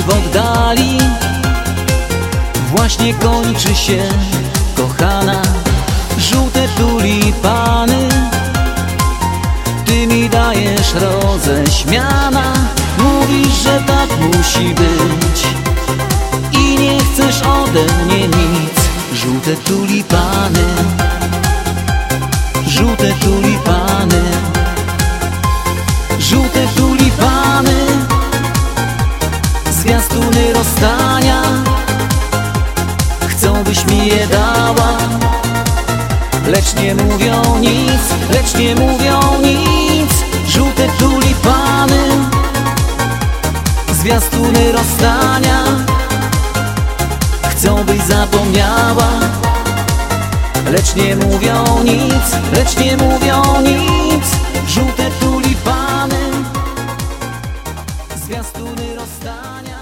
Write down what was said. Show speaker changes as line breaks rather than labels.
w oddali właśnie kończy się, kochana. Żółte tulipany ty mi dajesz roześmiana. Mówisz, że tak musi być i nie chcesz ode mnie nic. Żółte tulipany, żółte tulipany, żółte tulipany, zwiastuny rozstania. Chcą, byś mi je dała, lecz nie mówią nic, lecz nie mówią nic. Żółte tulipany, zwiastuny rozstania. Chcą, byś zapomniała, lecz nie mówią nic, lecz nie mówią nic. Żółte tulipany, zwiastuny rozstania.